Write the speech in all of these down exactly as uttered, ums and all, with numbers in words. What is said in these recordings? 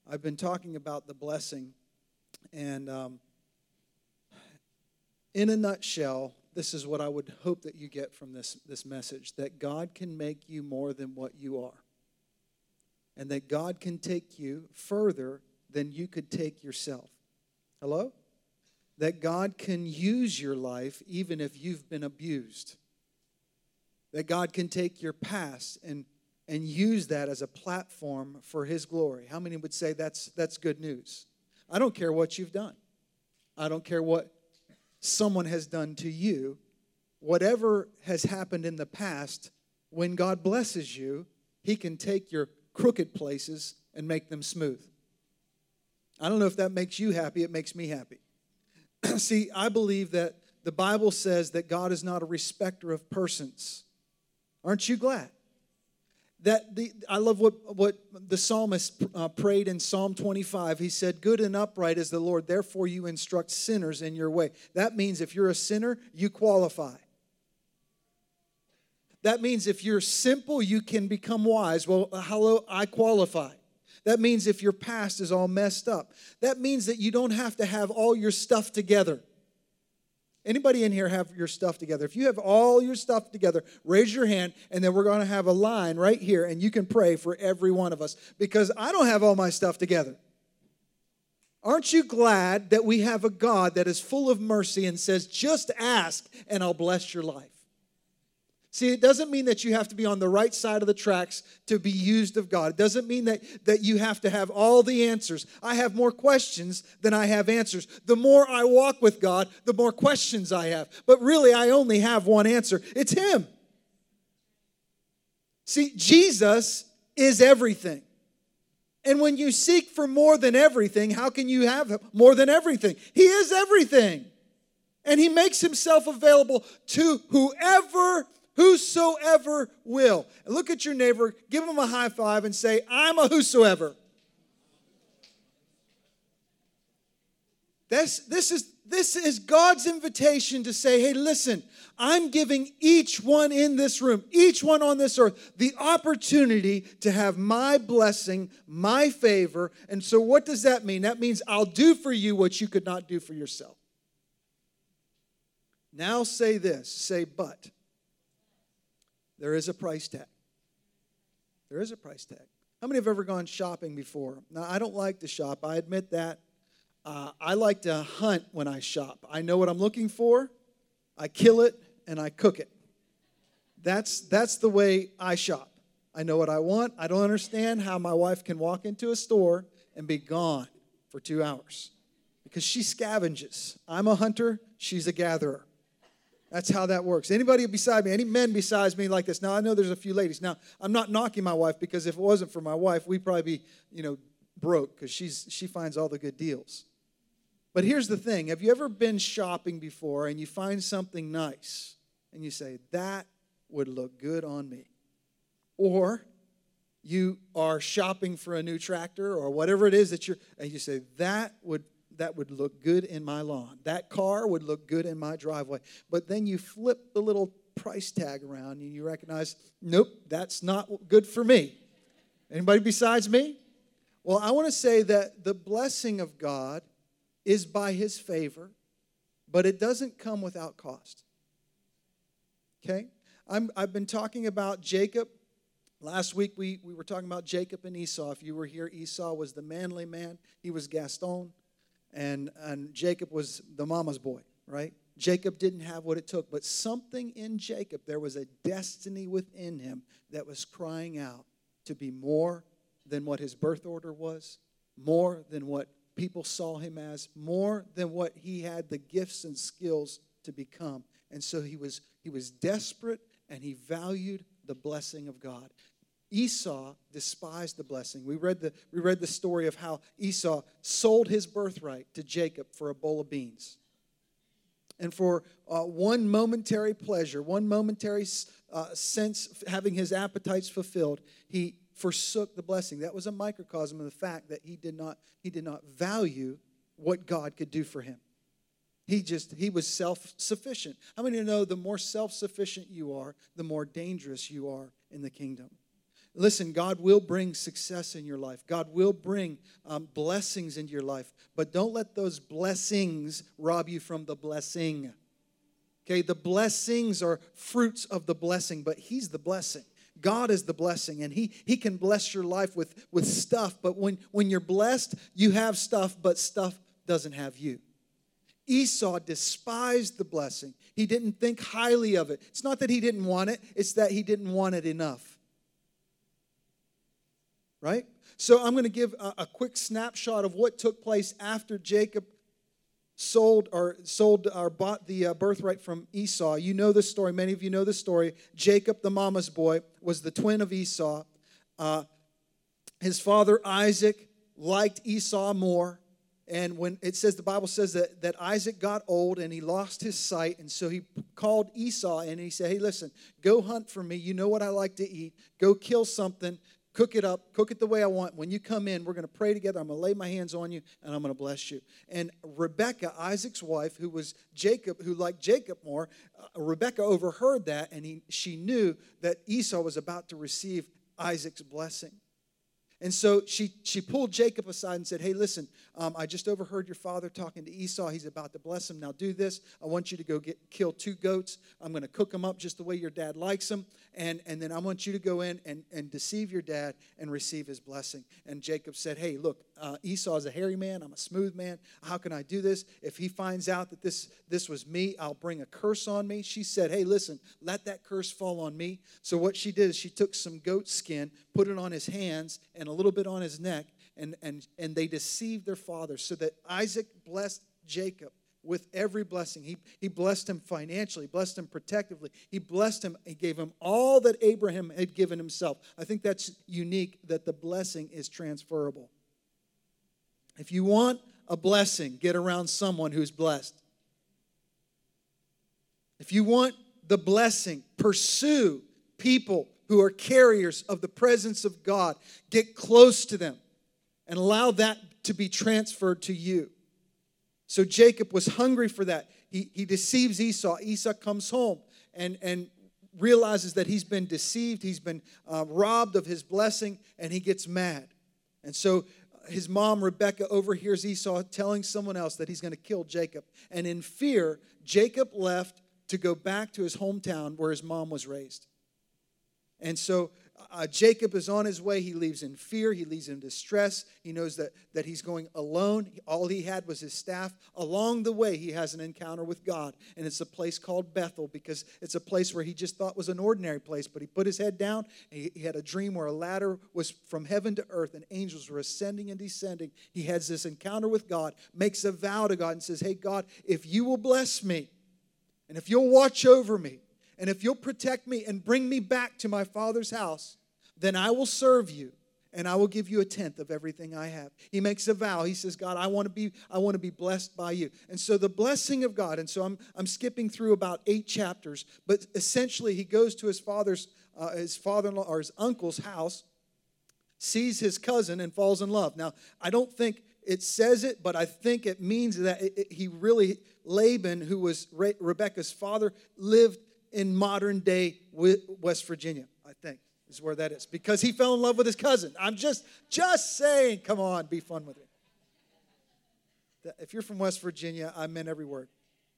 I've been talking about the blessing, and um, in a nutshell, this is what I would hope that you get from this, this message, that God can make you more than what you are, and that God can take you further than you could take yourself. Hello? That God can use your life even if you've been abused. That God can take your past and and use that as a platform for His glory. How many would say that's that's good news? I don't care what you've done. I don't care what someone has done to you. Whatever has happened in the past, when God blesses you, He can take your crooked places and make them smooth. I don't know if that makes you happy. It makes me happy. See, I believe that the Bible says that God is not a respecter of persons. Aren't you glad? That the I love what, what the psalmist uh, prayed in Psalm twenty-five. He said, good and upright is the Lord, therefore you instruct sinners in your way. That means if you're a sinner, you qualify. That means if you're simple, you can become wise. Well, hello, I qualify. That means if your past is all messed up. That means that you don't have to have all your stuff together. Anybody in here have your stuff together? If you have all your stuff together, raise your hand, and then we're going to have a line right here, and you can pray for every one of us, because I don't have all my stuff together. Aren't you glad that we have a God that is full of mercy and says, just ask, and I'll bless your life? See, it doesn't mean that you have to be on the right side of the tracks to be used of God. It doesn't mean that, that you have to have all the answers. I have more questions than I have answers. The more I walk with God, the more questions I have. But really, I only have one answer. It's Him. See, Jesus is everything. And when you seek for more than everything, how can you have more than everything? He is everything. And He makes Himself available to whoever Whosoever will. And look at your neighbor, give him a high five and say, I'm a whosoever. This, this, is, this is God's invitation to say, hey, listen, I'm giving each one in this room, each one on this earth, the opportunity to have my blessing, my favor. And so what does that mean? That means I'll do for you what you could not do for yourself. Now say this, say but. There is a price tag. There is a price tag. How many have ever gone shopping before? Now, I don't like to shop. I admit that. Uh, I like to hunt when I shop. I know what I'm looking for. I kill it, and I cook it. That's, that's the way I shop. I know what I want. I don't understand how my wife can walk into a store and be gone for two hours because she scavenges. I'm a hunter. She's a gatherer. That's how that works. Anybody beside me, any men besides me like this? Now, I know there's a few ladies. Now, I'm not knocking my wife because if it wasn't for my wife, we'd probably be, you know, broke because she's she finds all the good deals. But here's the thing. Have you ever been shopping before and you find something nice and you say, that would look good on me? Or you are shopping for a new tractor or whatever it is that you're, and you say, that would that would look good in my lawn. That car would look good in my driveway. But then you flip the little price tag around and you recognize, nope, that's not good for me. Anybody besides me? Well, I want to say that the blessing of God is by His favor, but it doesn't come without cost. Okay? I'm, I've been talking about Jacob. Last week we, we were talking about Jacob and Esau. If you were here, Esau was the manly man. He was Gaston. And, and Jacob was the mama's boy, right? Jacob didn't have what it took, but something in Jacob, there was a destiny within him that was crying out to be more than what his birth order was, more than what people saw him as, more than what he had the gifts and skills to become. And so he was, he was desperate, and he valued the blessing of God. Esau despised the blessing. We read the, we read the story of how Esau sold his birthright to Jacob for a bowl of beans. And for uh, one momentary pleasure, one momentary uh, sense, having his appetites fulfilled, he forsook the blessing. That was a microcosm of the fact that he did not, he did not value what God could do for him. He just, he was self-sufficient. How many of you know the more self-sufficient you are, the more dangerous you are in the kingdom? Listen, God will bring success in your life. God will bring um, blessings into your life. But don't let those blessings rob you from the blessing. Okay, the blessings are fruits of the blessing, but He's the blessing. God is the blessing, and He He can bless your life with, with stuff. But when, when you're blessed, you have stuff, but stuff doesn't have you. Esau despised the blessing. He didn't think highly of it. It's not that he didn't want it. It's that he didn't want it enough. Right? So I'm going to give a, a quick snapshot of what took place after Jacob sold or sold or bought the uh, birthright from Esau. You know this story. Many of you know this story. Jacob, the mama's boy, was the twin of Esau. Uh, his father, Isaac, liked Esau more. And when it says, the Bible says that, that Isaac got old and he lost his sight. And so he called Esau and he said, hey, listen, go hunt for me. You know what I like to eat. Go kill something. Cook it up. Cook it the way I want. When you come in, we're going to pray together. I'm going to lay my hands on you and I'm going to bless you. And Rebekah, Isaac's wife, who was Jacob, who liked Jacob more, uh, Rebekah overheard that and he, she knew that Esau was about to receive Isaac's blessing. And so she, she pulled Jacob aside and said, hey, listen, um, I just overheard your father talking to Esau. He's about to bless him. Now do this. I want you to go get kill two goats. I'm going to cook them up just the way your dad likes them. And, and then I want you to go in and, and deceive your dad and receive his blessing. And Jacob said, hey, look, uh, Esau is a hairy man. I'm a smooth man. How can I do this? If he finds out that this, this was me, I'll bring a curse on me. She said, hey, listen, let that curse fall on me. So what she did is she took some goat skin, put it on his hands, and a little bit on his neck, and, and, and they deceived their father so that Isaac blessed Jacob with every blessing. He, he blessed him financially, blessed him protectively. He blessed him, he gave him all that Abraham had given himself. I think that's unique, that the blessing is transferable. If you want a blessing, get around someone who's blessed. If you want the blessing, pursue people who are carriers of the presence of God. Get close to them and allow that to be transferred to you. So Jacob was hungry for that. He, he deceives Esau. Esau comes home and, and realizes that he's been deceived. He's been uh, robbed of his blessing, and he gets mad. And so his mom, Rebekah, overhears Esau telling someone else that he's going to kill Jacob. And in fear, Jacob left to go back to his hometown where his mom was raised. And so uh, Jacob is on his way. He leaves in fear. He leaves in distress. He knows that, that he's going alone. All he had was his staff. Along the way, he has an encounter with God. And it's a place called Bethel because it's a place where he just thought was an ordinary place. But he put his head down. And he, he had a dream where a ladder was from heaven to earth and angels were ascending and descending. He has this encounter with God, makes a vow to God and says, hey, God, if you will bless me and if you'll watch over me, and if you'll protect me and bring me back to my father's house, then I will serve you and I will give you a tenth of everything I have. He makes a vow. He says, God, I want to be, I want to be blessed by you. And so the blessing of God, and so I'm, I'm skipping through about eight chapters, but essentially he goes to his father's, uh, his father-in-law or his uncle's house, sees his cousin and falls in love. Now, I don't think it says it, but I think it means that it, it, he really, Laban, who was Re- Rebekah's father, lived in modern-day West Virginia, I think, is where that is. Because he fell in love with his cousin. I'm just, just saying, come on, be fun with it. If you're from West Virginia, I meant every word.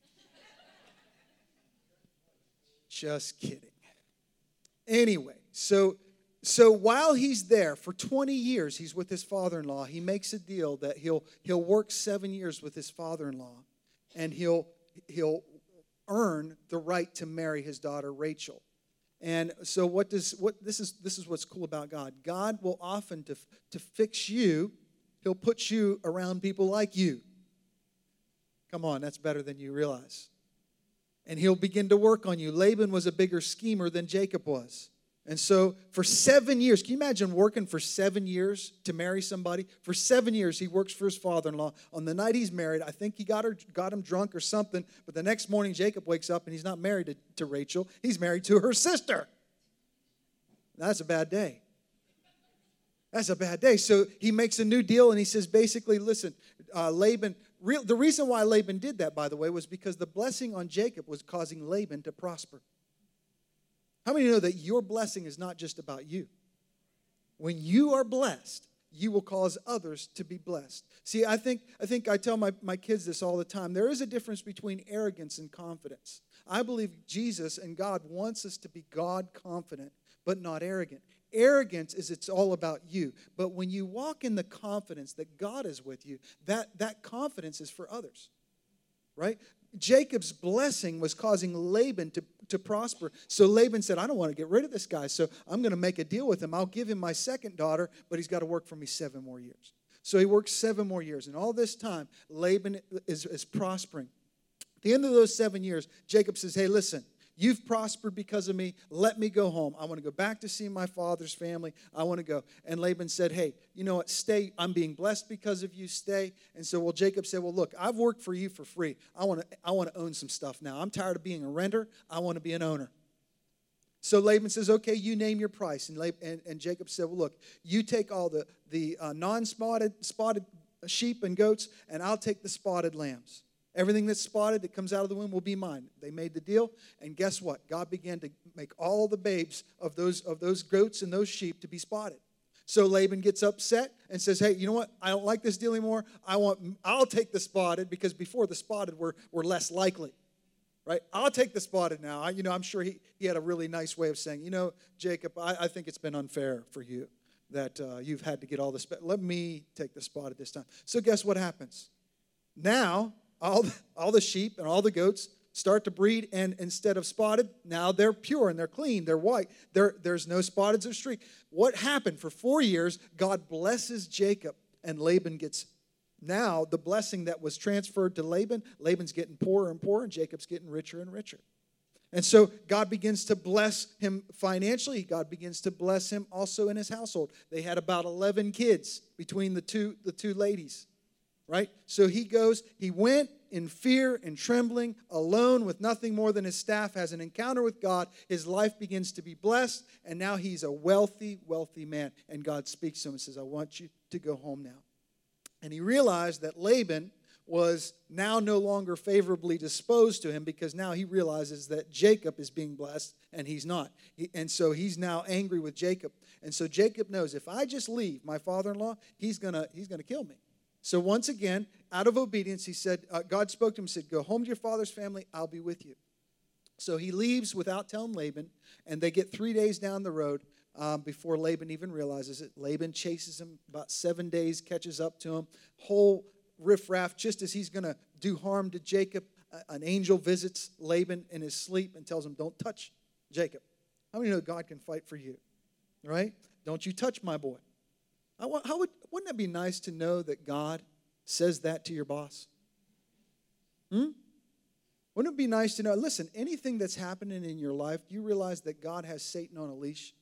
Just kidding. Anyway, so, so while he's there, for twenty years, he's with his father-in-law. He makes a deal that he'll, he'll work seven years with his father-in-law, and he'll, he'll earn the right to marry his daughter Rachel. And so what does what this is this is what's cool about God. God will often to, to fix you, he'll put you around people like you. Come on, that's better than you realize. And he'll begin to work on you. Laban was a bigger schemer than Jacob was. And so for seven years, can you imagine working for seven years to marry somebody? For seven years, he works for his father-in-law. On the night he's married, I think he got her, got him drunk or something. But the next morning, Jacob wakes up and he's not married to, to Rachel. He's married to her sister. That's a bad day. That's a bad day. So he makes a new deal and he says, basically, listen, uh, Laban, real, the reason why Laban did that, by the way, was because the blessing on Jacob was causing Laban to prosper. How many know that your blessing is not just about you? When you are blessed, you will cause others to be blessed. See, I think I think I tell my, my kids this all the time. There is a difference between arrogance and confidence. I believe Jesus and God wants us to be God confident, but not arrogant. Arrogance is it's all about you. But when you walk in the confidence that God is with you, that, that confidence is for others. Right? Jacob's blessing was causing Laban to, to prosper. So Laban said, I don't want to get rid of this guy, so I'm going to make a deal with him. I'll give him my second daughter, but he's got to work for me seven more years. So he works seven more years. And all this time, Laban is, is prospering. At the end of those seven years, Jacob says, hey, listen, you've prospered because of me. Let me go home. I want to go back to see my father's family. I want to go. And Laban said, hey, you know what? Stay. I'm being blessed because of you. Stay. And so, well, Jacob said, well, look, I've worked for you for free. I want to I want to own some stuff now. I'm tired of being a renter. I want to be an owner. So Laban says, okay, you name your price. And, Laban, and, and Jacob said, well, look, you take all the, the uh, non-spotted spotted sheep and goats, and I'll take the spotted lambs. Everything that's spotted that comes out of the womb will be mine. They made the deal, and guess what? God began to make all the babes of those, of those goats and those sheep to be spotted. So Laban gets upset and says, hey, you know what? I don't like this deal anymore. I want, I'll take the spotted, because before the spotted were, were less likely. Right? I'll take the spotted now. I, you know, I'm sure he, he had a really nice way of saying, you know, Jacob, I, I think it's been unfair for you that uh, you've had to get all this. Let me take the spotted this time. So guess what happens? Now, all the, all the sheep and all the goats start to breed, and instead of spotted, now they're pure and they're clean, they're white. There, there's no spotteds or streak. What happened? For four years, God blesses Jacob, and Laban gets, now the blessing that was transferred to Laban, Laban's getting poorer and poorer, and Jacob's getting richer and richer. And so God begins to bless him financially. God begins to bless him also in his household. They had about eleven kids between the two, the two ladies. Right? So he goes, he went in fear and trembling, alone with nothing more than his staff, has an encounter with God. His life begins to be blessed, and now he's a wealthy, wealthy man. And God speaks to him and says, I want you to go home now. And he realized that Laban was now no longer favorably disposed to him, because now he realizes that Jacob is being blessed and he's not. He, and so he's now angry with Jacob. And so Jacob knows, if I just leave my father-in-law, he's gonna he's gonna kill me. So once again, out of obedience, he said, uh, God spoke to him and said, go home to your father's family, I'll be with you. So he leaves without telling Laban, and they get three days down the road um, before Laban even realizes it. Laban chases him about seven days, catches up to him, whole riffraff, just as he's going to do harm to Jacob. Uh, an angel visits Laban in his sleep and tells him, don't touch Jacob. How many know God can fight for you? Right? Don't you touch my boy. I want, how would, wouldn't it be nice to know that God says that to your boss? Hmm? Wouldn't it be nice to know, listen, anything that's happening in your life, do you realize that God has Satan on a leash?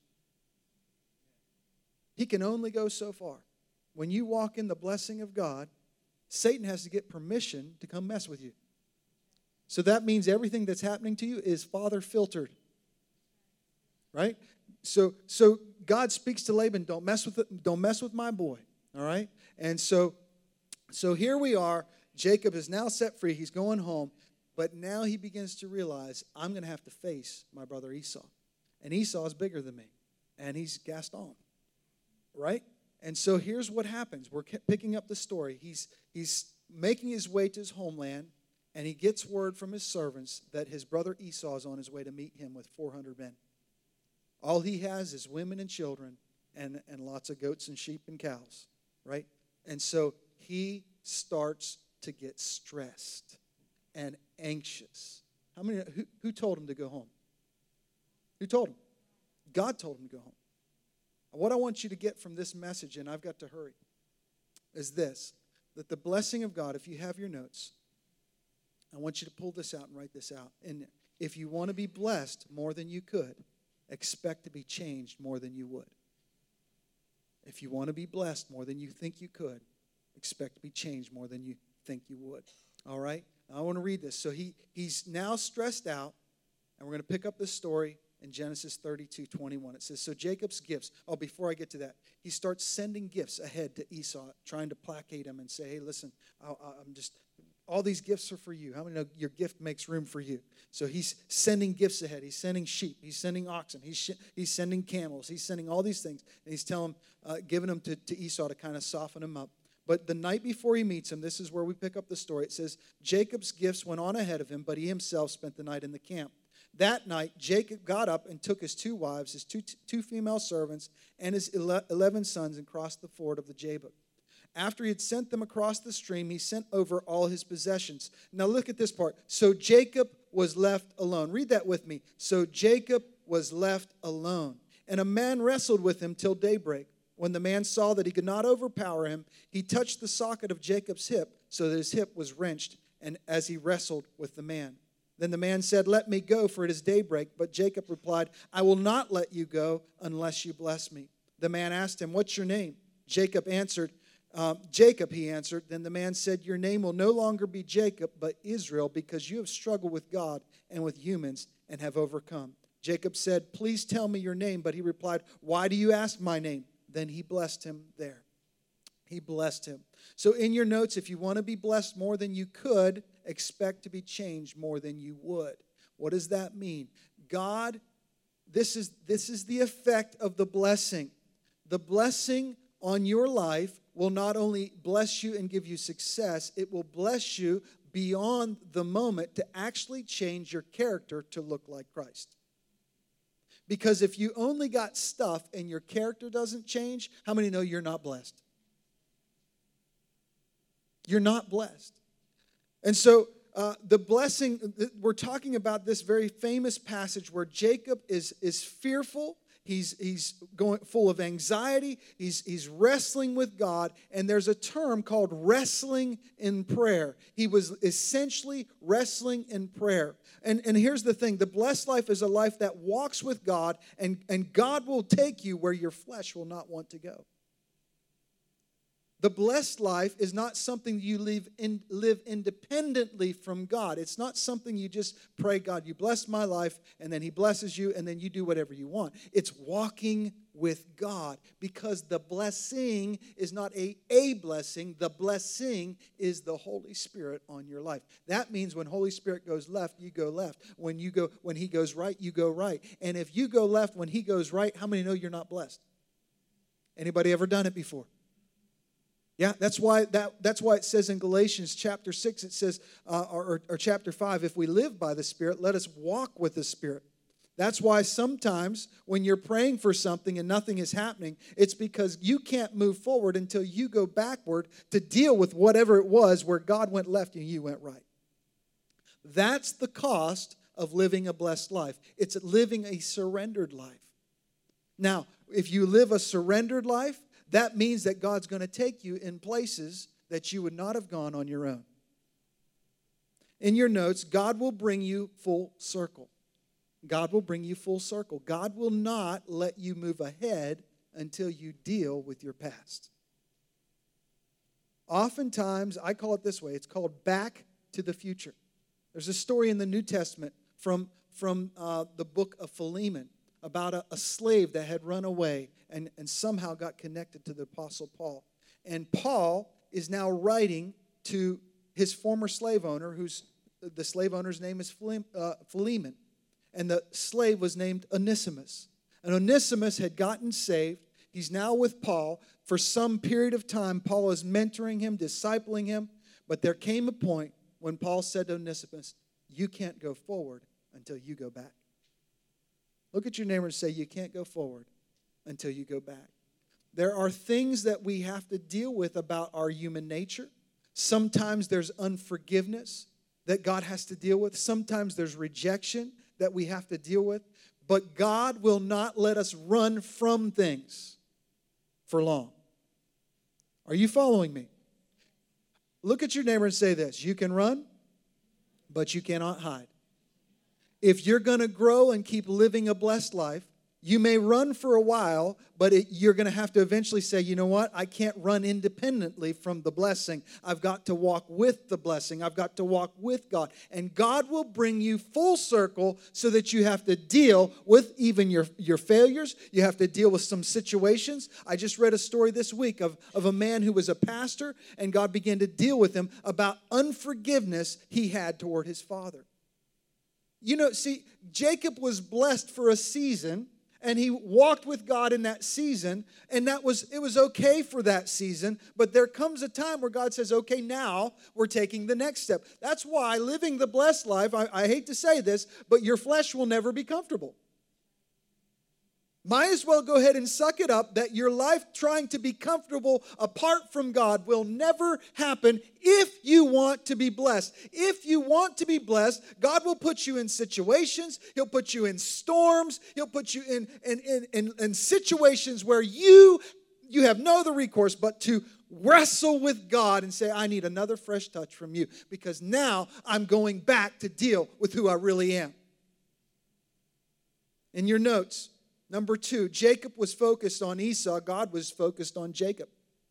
He can only go so far. When you walk in the blessing of God, Satan has to get permission to come mess with you. So that means everything that's happening to you is Father filtered. Right? So, so God speaks to Laban, don't mess with it, don't mess with my boy. All right? And so, so here we are. Jacob is now set free. He's going home. But now he begins to realize, I'm going to have to face my brother Esau. And Esau is bigger than me. And he's Gaston. Right? And so here's what happens. We're picking up the story. He's, he's making his way to his homeland. And he gets word from his servants that his brother Esau is on his way to meet him with four hundred men. All he has is women and children and, and lots of goats and sheep and cows, right? And so he starts to get stressed and anxious. How many? Who, who told him to go home? Who told him? God told him to go home. What I want you to get from this message, and I've got to hurry, is this, that the blessing of God, if you have your notes, I want you to pull this out and write this out. And if you want to be blessed more than you could, expect to be changed more than you would. If you want to be blessed more than you think you could, expect to be changed more than you think you would. All right? I want to read this. So he, he's now stressed out, and we're going to pick up this story in Genesis thirty-two twenty-one. It says, so Jacob's gifts. Oh, before I get to that, he starts sending gifts ahead to Esau, trying to placate him and say, hey, listen, I, I'm just, All these gifts are for you. How many know your gift makes room for you? So he's sending gifts ahead. He's sending sheep. He's sending oxen. He's, sh- he's sending camels. He's sending all these things. And he's telling, uh, giving them to, to Esau to kind of soften him up. But the night before he meets him, this is where we pick up the story. It says, Jacob's gifts went on ahead of him, but he himself spent the night in the camp. That night, Jacob got up and took his two wives, his two, two female servants, and his eleven sons and crossed the ford of the Jabbok. After he had sent them across the stream, he sent over all his possessions. Now look at this part. So Jacob was left alone. Read that with me. So Jacob was left alone. And a man wrestled with him till daybreak. When the man saw that he could not overpower him, he touched the socket of Jacob's hip, so that his hip was wrenched, and as he wrestled with the man. Then the man said, let me go, for it is daybreak. But Jacob replied, I will not let you go unless you bless me. The man asked him, what's your name? Jacob answered, Um, Jacob, he answered. Then the man said, your name will no longer be Jacob, but Israel, because you have struggled with God and with humans and have overcome. Jacob said, please tell me your name. But he replied, why do you ask my name? Then he blessed him there. He blessed him. So in your notes, if you want to be blessed more than you could, expect to be changed more than you would. What does that mean? God, this is, this is the effect of the blessing. The blessing on your life will not only bless you and give you success, it will bless you beyond the moment to actually change your character to look like Christ. Because if you only got stuff and your character doesn't change, how many know you're not blessed? You're not blessed. And so uh, the blessing, we're talking about this very famous passage where Jacob is, is fearful. He's, he's going full of anxiety. He's, he's wrestling with God. And there's a term called wrestling in prayer. He was essentially wrestling in prayer. And, and here's the thing. The blessed life is a life that walks with God. And, and God will take you where your flesh will not want to go. The blessed life is not something you live, in, live independently from God. It's not something you just pray, God, you bless my life, and then he blesses you, and then you do whatever you want. It's walking with God, because the blessing is not a, a blessing. The blessing is the Holy Spirit on your life. That means when Holy Spirit goes left, you go left. When you go, when he goes right, you go right. And if you go left when he goes right, how many know you're not blessed? Anybody ever done it before? Yeah, that's why that that's why it says in Galatians chapter six, it says, uh, or, or chapter five, if we live by the Spirit, let us walk with the Spirit. That's why sometimes when you're praying for something and nothing is happening, it's because you can't move forward until you go backward to deal with whatever it was where God went left and you went right. That's the cost of living a blessed life. It's living a surrendered life. Now, if you live a surrendered life, that means that God's going to take you in places that you would not have gone on your own. In your notes, God will bring you full circle. God will bring you full circle. God will not let you move ahead until you deal with your past. Oftentimes, I call it this way. It's called back to the future. There's a story in the New Testament from, from uh, the book of Philemon about a, a slave that had run away and, and somehow got connected to the Apostle Paul. And Paul is now writing to his former slave owner, who's the slave owner's name is Philemon. And the slave was named Onesimus. And Onesimus had gotten saved. He's now with Paul. For some period of time, Paul is mentoring him, discipling him. But there came a point when Paul said to Onesimus, you can't go forward until you go back. Look at your neighbor and say, you can't go forward until you go back. There are things that we have to deal with about our human nature. Sometimes there's unforgiveness that God has to deal with. Sometimes there's rejection that we have to deal with. But God will not let us run from things for long. Are you following me? Look at your neighbor and say this. You can run, but you cannot hide. If you're going to grow and keep living a blessed life, You may run for a while, but it, you're going to have to eventually say, you know what? I can't run independently from the blessing. I've got to walk with the blessing. I've got to walk with God. And God will bring you full circle so that you have to deal with even your, your failures. You have to deal with some situations. I just read a story this week of, of a man who was a pastor, and God began to deal with him about unforgiveness he had toward his father. You know, see, Jacob was blessed for a season, and he walked with God in that season, and that was it was okay for that season. But there comes a time where God says, okay, now we're taking the next step. That's why living the blessed life, I, I hate to say this, but your flesh will never be comfortable. Might as well go ahead and suck it up that your life trying to be comfortable apart from God will never happen if you want to be blessed. If you want to be blessed, God will put you in situations. He'll put you in storms. He'll put you in, in, in, in, in situations where you, you have no other recourse but to wrestle with God and say, I need another fresh touch from you because now I'm going back to deal with who I really am. In your notes, number two, Jacob was focused on Esau. God was focused on Jacob.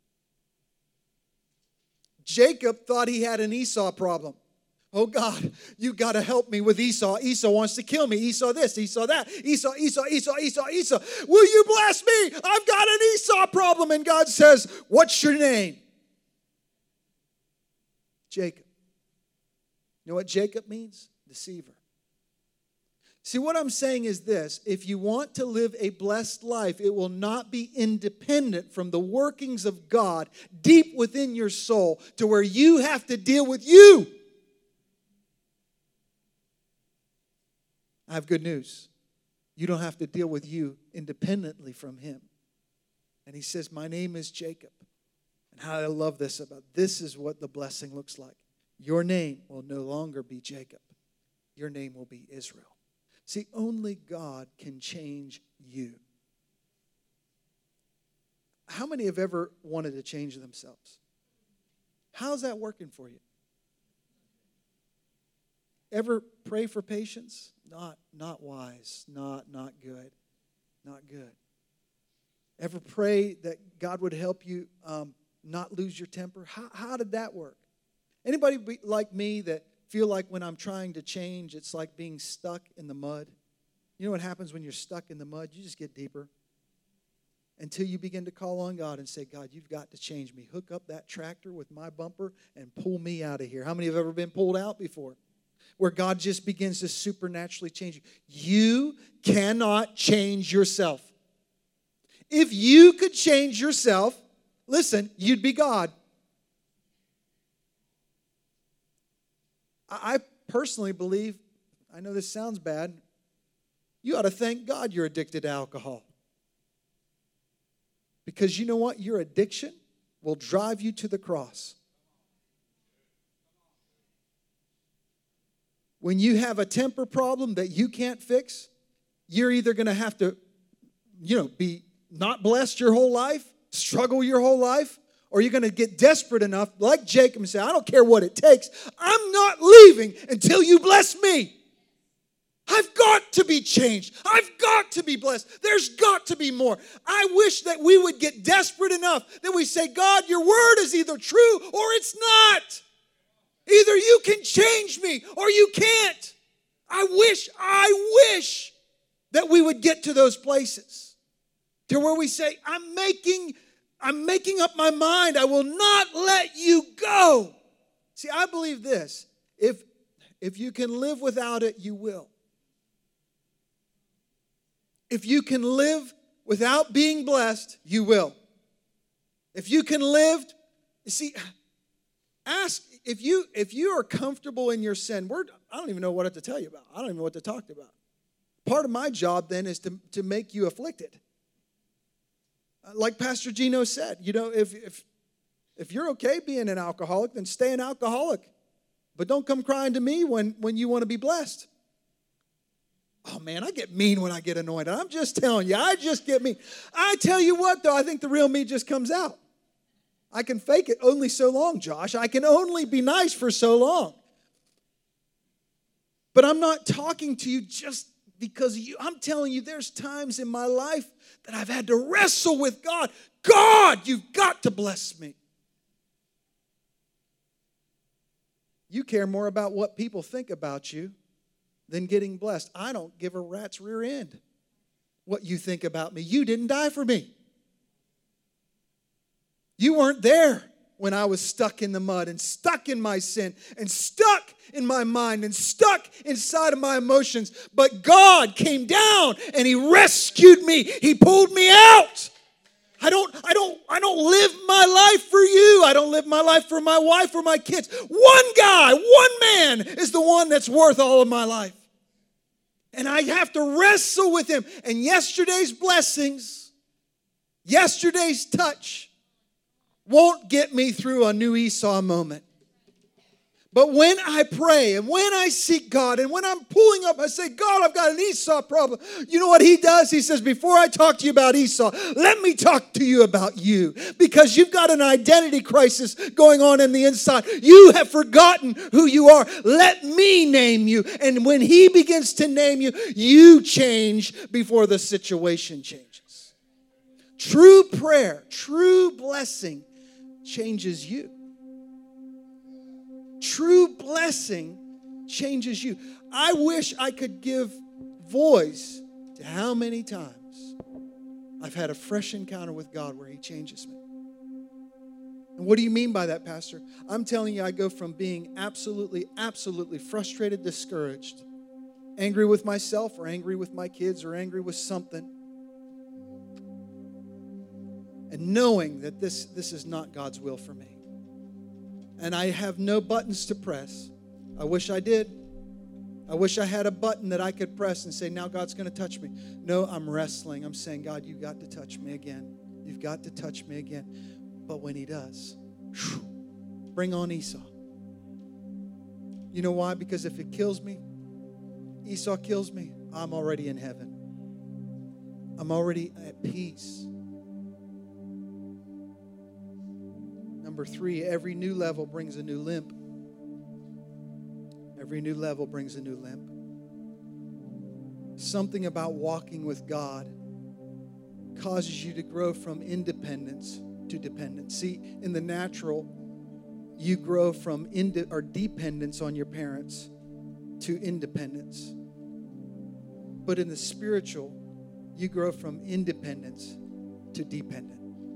Jacob thought he had an Esau problem. Oh, God, you got to help me with Esau. Esau wants to kill me. Esau this, Esau that. Esau, Esau, Esau, Esau, Esau. Will you bless me? I've got an Esau problem. And God says, what's your name? Jacob. You know what Jacob means? Deceiver. See, what I'm saying is this. If you want to live a blessed life, it will not be independent from the workings of God deep within your soul to where you have to deal with you. I have good news. You don't have to deal with you independently from Him. And He says, my name is Jacob. And how I love this about this is what the blessing looks like. Your name will no longer be Jacob. Your name will be Israel. See, only God can change you. How many have ever wanted to change themselves? How's that working for you? Ever pray for patience? Not, not wise, not, not good, not good. Ever pray that God would help you um, not lose your temper? How, how did that work? Anybody be like me that feel like when I'm trying to change, it's like being stuck in the mud? You know what happens when you're stuck in the mud? You just get deeper until you begin to call on God and say, God, you've got to change me. Hook up that tractor with my bumper and pull me out of here. How many have ever been pulled out before? Where God just begins to supernaturally change you. You cannot change yourself. If you could change yourself, listen, you'd be God. I personally believe, I know this sounds bad, you ought to thank God you're addicted to alcohol. Because you know what? Your addiction will drive you to the cross. When you have a temper problem that you can't fix, you're either going to have to, you know, be not blessed your whole life, struggle your whole life, or you're going to get desperate enough, like Jacob, and say, I don't care what it takes. I'm not leaving until you bless me. I've got to be changed. I've got to be blessed. There's got to be more. I wish that we would get desperate enough that we say, God, your word is either true or it's not. Either you can change me or you can't. I wish, I wish that we would get to those places to where we say, I'm making I'm making up my mind. I will not let you go. See, I believe this. If, if you can live without it, you will. If you can live without being blessed, you will. If you can live, you see, ask, if you if you are comfortable in your sin, we're, I don't even know what to tell you about. I don't even know what to talk about. Part of my job then is to, to make you afflicted. Like Pastor Gino said, you know, if, if if you're okay being an alcoholic, then stay an alcoholic. But don't come crying to me when, when you want to be blessed. Oh, man, I get mean when I get anointed. I'm just telling you, I just get mean. I tell you what, though, I think the real me just comes out. I can fake it only so long, Josh. I can only be nice for so long. But I'm not talking to you just because of you. I'm telling you, there's times in my life that I've had to wrestle with God. God, you've got to bless me. You care more about what people think about you than getting blessed. I don't give a rat's rear end what you think about me. You didn't die for me. You weren't there when I was stuck in the mud and stuck in my sin and stuck in my mind and stuck inside of my emotions. But God came down and He rescued me. He pulled me out. I don't, I don't, I don't live my life for you. I don't live my life for my wife or my kids. One guy, one man is the one that's worth all of my life. And I have to wrestle with Him. And yesterday's blessings, yesterday's touch, won't get me through a new Esau moment. But when I pray and when I seek God and when I'm pulling up, I say, God, I've got an Esau problem. You know what He does? He says, before I talk to you about Esau, let me talk to you about you. Because you've got an identity crisis going on in the inside. You have forgotten who you are. Let me name you. And when He begins to name you, you change before the situation changes. True prayer, true blessing changes you. True blessing changes you. I wish I could give voice to how many times I've had a fresh encounter with God where He changes me. And what do you mean by that, Pastor? I'm telling you, I go from being absolutely, absolutely frustrated, discouraged, angry with myself or angry with my kids or angry with something, and knowing that this, this is not God's will for me. And I have no buttons to press. I wish I did. I wish I had a button that I could press and say, now God's going to touch me. No, I'm wrestling. I'm saying, God, you've got to touch me again. You've got to touch me again. But when He does, whew, bring on Esau. You know why? Because if it kills me, Esau kills me, I'm already in heaven. I'm already at peace. Number three, every new level brings a new limp. Every new level brings a new limp. Something about walking with God causes you to grow from independence to dependence. See, in the natural, you grow from ind- or dependence on your parents to independence. But in the spiritual, you grow from independence to dependence.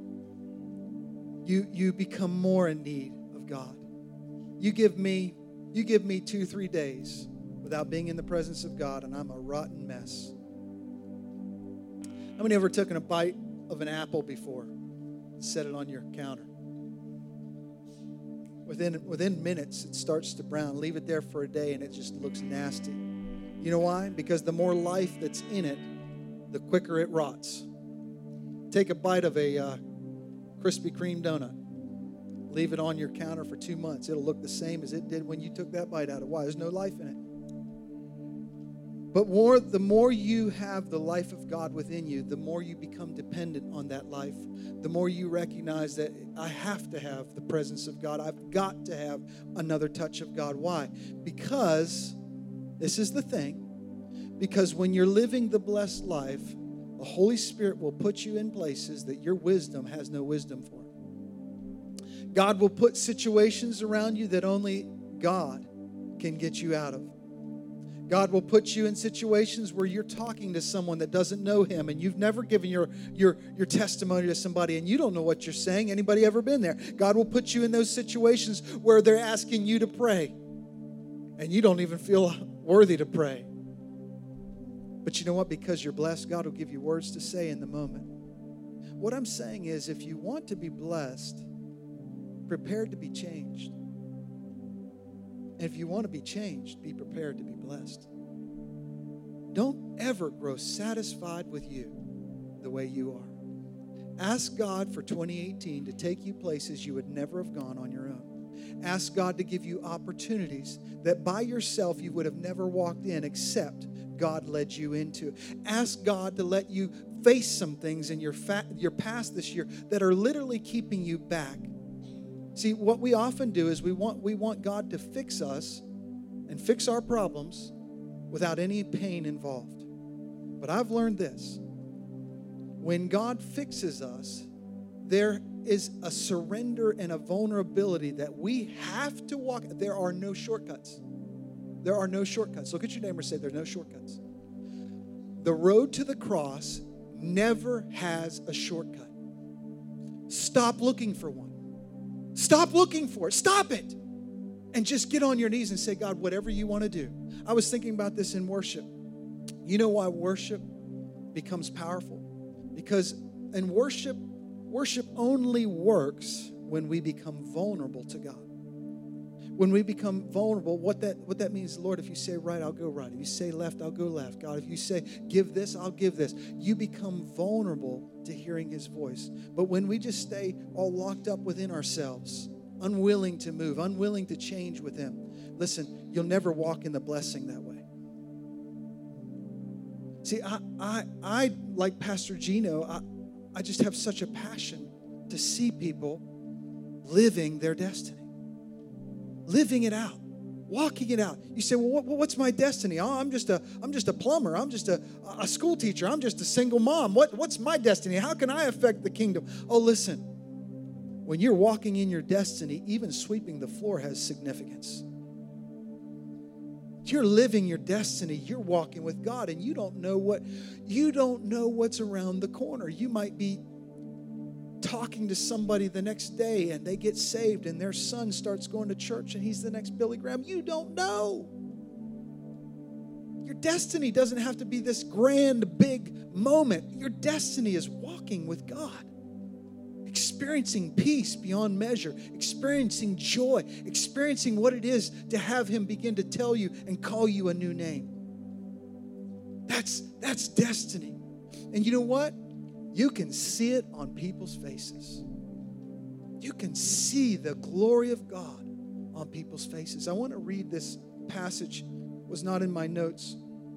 You, you become more in need of God. You give me, you give me two, three days without being in the presence of God, and I'm a rotten mess. How many ever taken a bite of an apple before? Set it on your counter. Within, within minutes, it starts to brown. Leave it there for a day, and it just looks nasty. You know why? Because the more life that's in it, the quicker it rots. Take a bite of a uh, Krispy Kreme donut. Leave it on your counter for two months. It'll look the same as it did when you took that bite out of it. Why? There's no life in it. But more, the more you have the life of God within you, the more you become dependent on that life. The more you recognize that I have to have the presence of God. I've got to have another touch of God. Why? Because, this is the thing, because when you're living the blessed life, the Holy Spirit will put you in places that your wisdom has no wisdom for. God will put situations around you that only God can get you out of. God will put you in situations where you're talking to someone that doesn't know Him, and you've never given your, your, your testimony to somebody, and you don't know what you're saying. Anybody ever been there? God will put you in those situations where they're asking you to pray, and you don't even feel worthy to pray. But you know what? Because you're blessed, God will give you words to say in the moment. What I'm saying is, if you want to be blessed, prepare to be changed. And if you want to be changed, be prepared to be blessed. Don't ever grow satisfied with you the way you are. Ask God for twenty eighteen to take you places you would never have gone on your own. Ask God to give you opportunities that by yourself you would have never walked in except God led you into. Ask God to let you face some things in your, fa- your past this year that are literally keeping you back. See, what we often do is we want, we want God to fix us and fix our problems without any pain involved. But I've learned this. When God fixes us, there is a surrender and a vulnerability that we have to walk. There are no shortcuts. There are no shortcuts. Look at your neighbor and say, there's no shortcuts. The road to the cross never has a shortcut. Stop looking for one. Stop looking for it. Stop it. And just get on your knees and say, God, whatever you want to do. I was thinking about this in worship. You know why worship becomes powerful? Because in worship, worship only works when we become vulnerable to God. When we become vulnerable, what that what that means, Lord, if you say right, I'll go right. If you say left, I'll go left. God, if you say give this, I'll give this. You become vulnerable to hearing his voice. But when we just stay all locked up within ourselves, unwilling to move, unwilling to change with him, listen, you'll never walk in the blessing that way. See, I, I, I like Pastor Gino, I, I just have such a passion to see people living their destiny. Living it out, walking it out. You say, well, what, what's my destiny? Oh, I'm just a, I'm just a plumber. I'm just a, a school teacher. I'm just a single mom. What, what's my destiny? How can I affect the kingdom? Oh, listen, when you're walking in your destiny, even sweeping the floor has significance. You're living your destiny. You're walking with God, and you don't know what, you don't know what's around the corner. You might be talking to somebody the next day and they get saved and their son starts going to church and he's the next Billy Graham. You don't know. Your destiny doesn't have to be this grand, big moment. Your destiny is walking with God, experiencing peace beyond measure, experiencing joy, experiencing what it is to have him begin to tell you and call you a new name. That's, that's destiny. And you know what? You can see it on people's faces. You can see the glory of God on people's faces. I want to read this passage. It was not in my notes.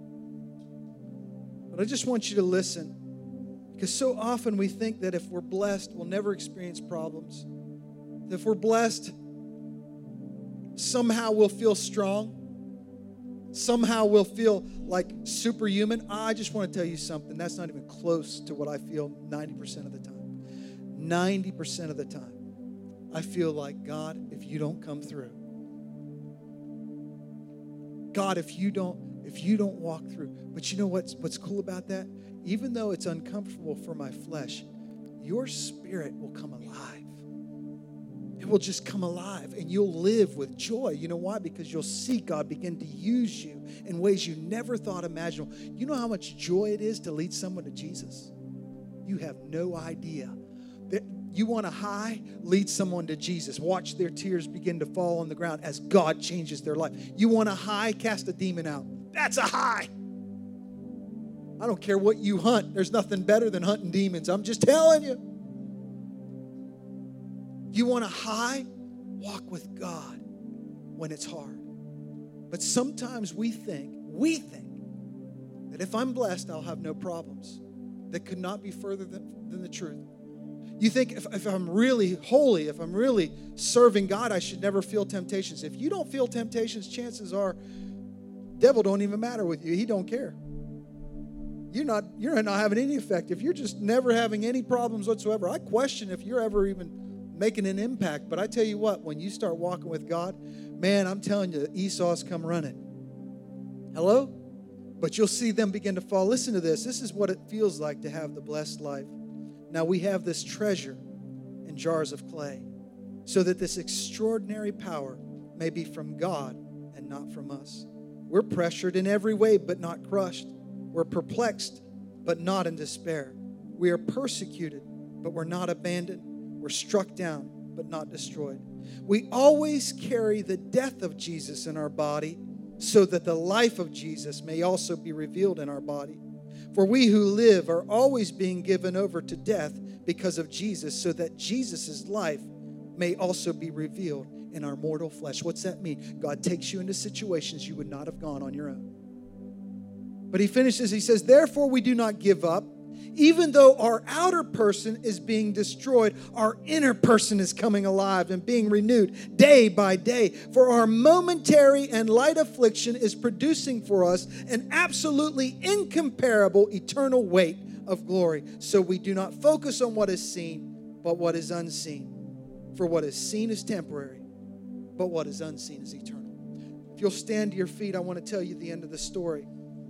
But I just want you to listen. Because so often we think that if we're blessed, we'll never experience problems. If we're blessed, somehow we'll feel strong. Somehow we'll feel like superhuman. I just want to tell you something. That's not even close to what I feel ninety percent of the time. ninety percent of the time, I feel like, God, if you don't come through. God, if you don't, if you don't walk through. But you know what's, what's cool about that? Even though it's uncomfortable for my flesh, your spirit will come alive. It will just come alive and you'll live with joy. You know why? Because you'll see God begin to use you in ways you never thought imaginable. You know how much joy it is to lead someone to Jesus? You have no idea. That you want a high? Lead someone to Jesus. Watch their tears begin to fall on the ground as God changes their life. You want a high? Cast a demon out. That's a high. I don't care what you hunt. There's nothing better than hunting demons. I'm just telling you. You want a high? Walk with God when it's hard. But sometimes we think, we think that if I'm blessed, I'll have no problems. That could not be further than, than the truth. You think if, if I'm really holy, if I'm really serving God, I should never feel temptations. If you don't feel temptations, chances are devil don't even matter with you. He don't care. You're not, you're not having any effect. If you're just never having any problems whatsoever, I question if you're ever even making an impact. But I tell you what, when you start walking with God, man, I'm telling you, Esau's come running. Hello? But you'll see them begin to fall. Listen to this. This is what it feels like to have the blessed life. Now we have this treasure in jars of clay, so that this extraordinary power may be from God and not from us. We're pressured in every way, but not crushed. We're perplexed, but not in despair. We are persecuted, but we're not abandoned. We're struck down, but not destroyed. We always carry the death of Jesus in our body, so that the life of Jesus may also be revealed in our body. For we who live are always being given over to death because of Jesus, so that Jesus' life may also be revealed in our mortal flesh. What's that mean? God takes you into situations you would not have gone on your own. But he finishes, he says, therefore we do not give up. Even though our outer person is being destroyed, our inner person is coming alive and being renewed day by day. For our momentary and light affliction is producing for us an absolutely incomparable eternal weight of glory. So we do not focus on what is seen, but what is unseen. For what is seen is temporary, but what is unseen is eternal. If you'll stand to your feet, I want to tell you the end of the story.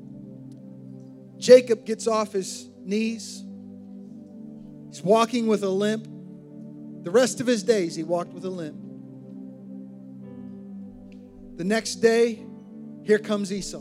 Jacob gets off his knees. He's walking with a limp. The rest of his days, he walked with a limp. The next day, here comes Esau.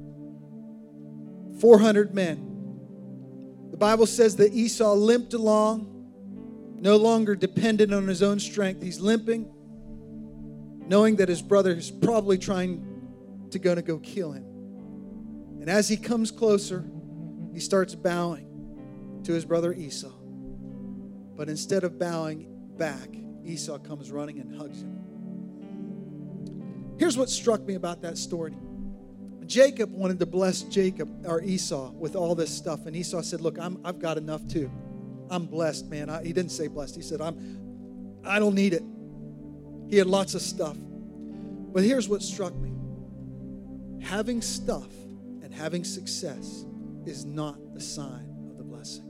four hundred men. The Bible says that Esau limped along, no longer dependent on his own strength. He's limping, knowing that his brother is probably trying to go to go kill him. And as he comes closer, he starts bowing to his brother Esau. But instead of bowing back, Esau comes running and hugs him. Here's what struck me about that story. Jacob wanted to bless Jacob or Esau with all this stuff, and Esau said, "Look, I'm, I've got enough too. I'm blessed, man." I, he didn't say blessed. He said, "I'm, I don't need it." He had lots of stuff. But here's what struck me: having stuff and having success is not the sign of the blessing.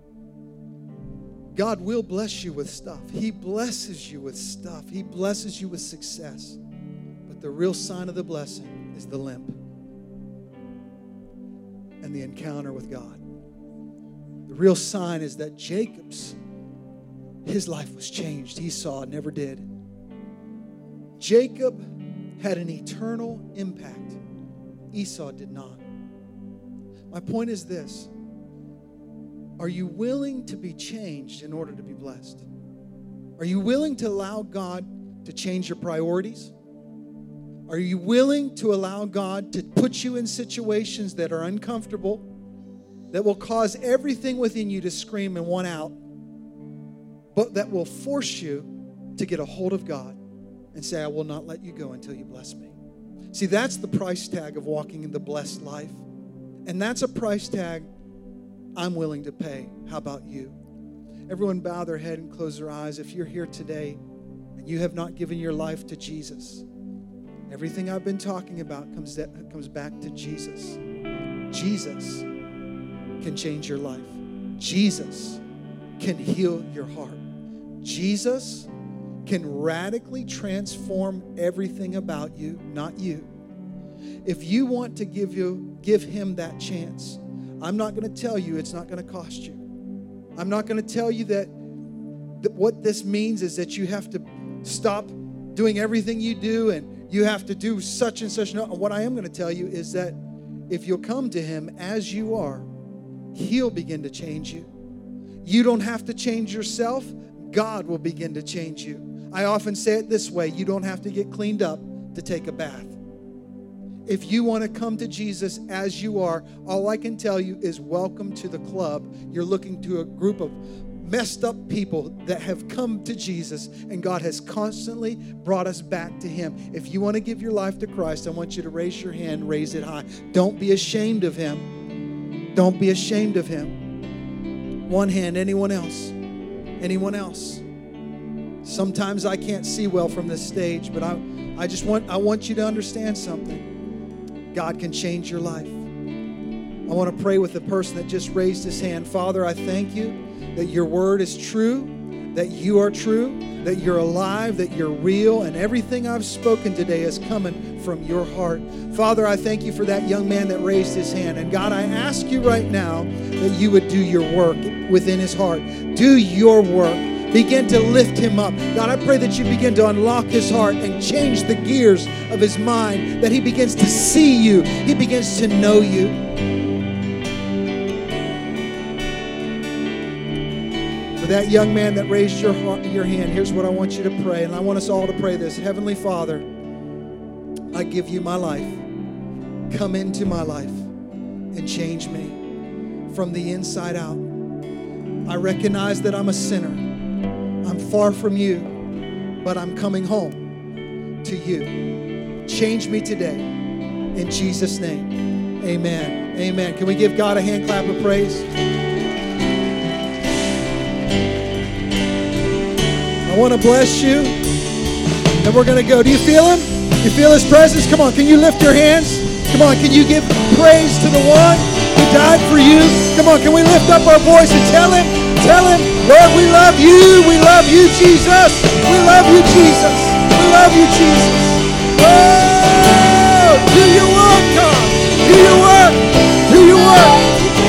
God will bless you with stuff. He blesses you with stuff. He blesses you with success. But the real sign of the blessing is the limp and the encounter with God. The real sign is that Jacob's, his life was changed. Esau never did. Jacob had an eternal impact. Esau did not. My point is this: are you willing to be changed in order to be blessed? Are you willing to allow God to change your priorities? Are you willing to allow God to put you in situations that are uncomfortable, that will cause everything within you to scream and want out, but that will force you to get a hold of God and say, "I will not let you go until you bless me"? See, that's the price tag of walking in the blessed life. And that's a price tag I'm willing to pay. How about you? Everyone bow their head and close their eyes. If you're here today and you have not given your life to Jesus, everything I've been talking about comes, that, comes back to Jesus. Jesus can change your life. Jesus can heal your heart. Jesus can radically transform everything about you, not you. If you want to give you, give him that chance, I'm not going to tell you it's not going to cost you. I'm not going to tell you that, that what this means is that you have to stop doing everything you do and you have to do such and such. No, what I am going to tell you is that if you'll come to him as you are, he'll begin to change you. You don't have to change yourself. God will begin to change you. I often say it this way: you don't have to get cleaned up to take a bath. If you want to come to Jesus as you are, all I can tell you is welcome to the club. You're looking to a group of messed up people that have come to Jesus, and God has constantly brought us back to him. If you want to give your life to Christ, I want you to raise your hand, raise it high. Don't be ashamed of him. Don't be ashamed of him. One hand. Anyone else? Anyone else? Sometimes I can't see well from this stage, but I, I just want, I want you to understand something. God can change your life. I want to pray with the person that just raised his hand. Father, I thank you that your word is true, that you are true, that you're alive, that you're real, and everything I've spoken today is coming from your heart. Father, I thank you for that young man that raised his hand. And God, I ask you right now that you would do your work within his heart. Do your work. Begin to lift him up. God, I pray that you begin to unlock his heart and change the gears of his mind, that he begins to see you. He begins to know you. For that young man that raised your, heart, your hand, here's what I want you to pray, and I want us all to pray this. Heavenly Father, I give you my life. Come into my life and change me from the inside out. I recognize that I'm a sinner. I'm far from you, but I'm coming home to you. Change me today. In Jesus' name, amen. Amen. Can we give God a hand clap of praise? I want to bless you. And we're going to go. Do you feel him? You feel his presence? Come on, can you lift your hands? Come on, can you give praise to the one who died for you? Come on, can we lift up our voice and tell him, tell him, Lord, we love you. We love you, Jesus. We love you, Jesus. We love you, Jesus. Oh, do your work, God. Do your work. Do your work.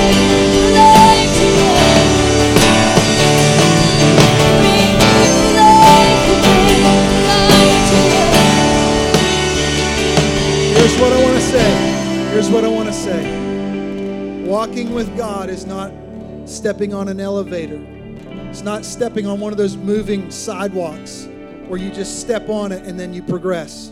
Here's what I want to say. Here's what I want to say. Walking with God is not stepping on an elevator. It's not stepping on one of those moving sidewalks where you just step on it and then you progress.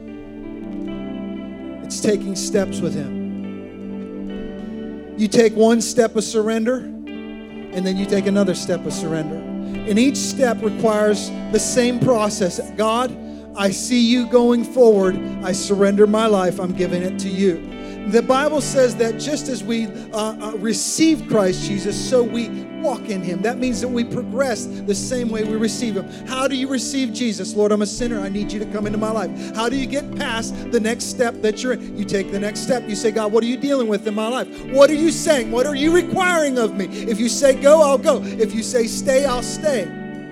It's taking steps with Him. You take one step of surrender and then you take another step of surrender. And each step requires the same process. God, I see you going forward. I surrender my life. I'm giving it to you. The Bible says that just as we uh, uh, receive Christ Jesus, so we walk in Him. That means that we progress the same way we receive Him. How do you receive Jesus? Lord, I'm a sinner. I need you to come into my life. How do you get past the next step that you're in? You take the next step. You say, God, what are you dealing with in my life? What are you saying? What are you requiring of me? If you say go, I'll go. If you say stay, I'll stay.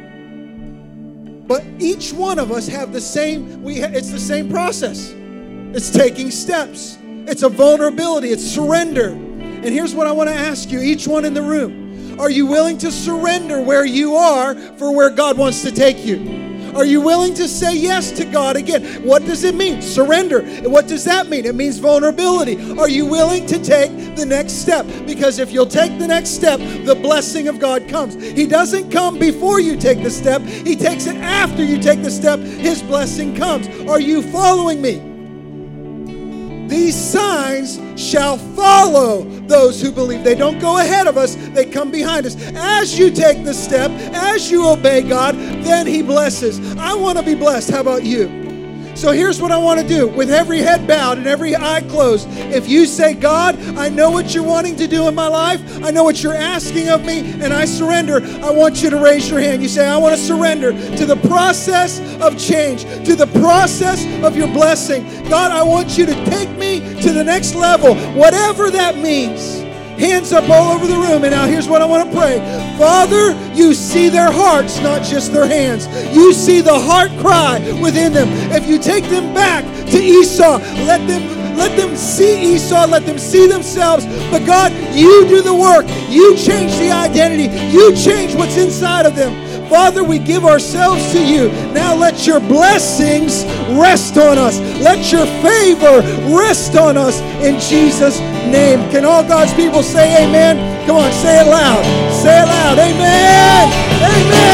But each one of us have the same, we ha- it's the same process. It's taking steps. It's a vulnerability. It's surrender. And here's what I want to ask you, each one in the room. Are you willing to surrender where you are for where God wants to take you? Are you willing to say yes to God again? What does it mean? Surrender. What does that mean? It means vulnerability. Are you willing to take the next step? Because if you'll take the next step, the blessing of God comes. He doesn't come before you take the step. He takes it after you take the step. His blessing comes. Are you following me? These signs shall follow those who believe. They don't go ahead of us. They come behind us. As you take the step, as you obey God, then He blesses. I want to be blessed. How about you? So here's what I want to do. With every head bowed and every eye closed, if you say, God, I know what you're wanting to do in my life. I know what you're asking of me, and I surrender. I want you to raise your hand. You say, I want to surrender to the process of change, to the process of your blessing. God, I want you to take me to the next level, whatever that means. Hands up all over the room. And now here's what I want to pray. Father, you see their hearts, not just their hands. You see the heart cry within them. If you take them back to Esau, let them let them see Esau, let them see themselves. But God, you do the work. You change the identity. You change what's inside of them. Father, we give ourselves to you. Now let your blessings rest on us. Let your favor rest on us in Jesus' name. Can all God's people say amen? Come on, say it loud. Say it loud. Amen. Amen.